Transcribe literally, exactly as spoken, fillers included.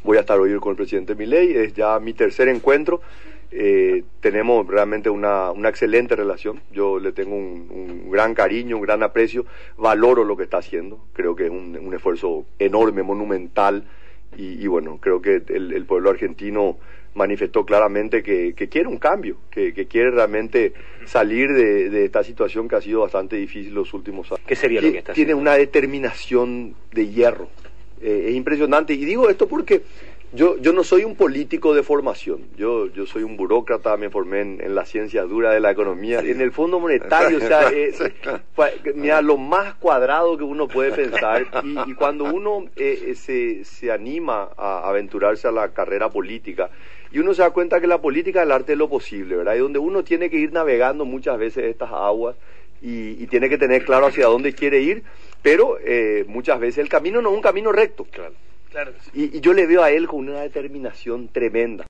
Voy a estar hoy con el presidente Milei, es ya mi tercer encuentro. Eh, tenemos realmente una, una excelente relación. Yo le tengo un, un gran cariño, un gran aprecio, valoro lo que está haciendo, creo que es un, un esfuerzo enorme, monumental, y, y bueno, creo que el, el pueblo argentino manifestó claramente que, que quiere un cambio, que, que quiere realmente salir de, de esta situación que ha sido bastante difícil los últimos años. ¿Qué sería lo que está Tiene haciendo? una determinación de hierro, eh, es impresionante, y digo esto porque Yo, yo no soy un político de formación, yo, yo soy un burócrata, me formé en, en la ciencia dura de la economía, sí. En el Fondo Monetario, o sea, es, mira, lo más cuadrado que uno puede pensar, y, y cuando uno eh, se, se anima a aventurarse a la carrera política, y uno se da cuenta que la política es el arte de lo posible, ¿verdad? Y donde uno tiene que ir navegando muchas veces estas aguas, y, y tiene que tener claro hacia dónde quiere ir, pero eh, muchas veces el camino no es un camino recto. Claro. Claro que sí. Y, y yo le veo a él con una determinación tremenda.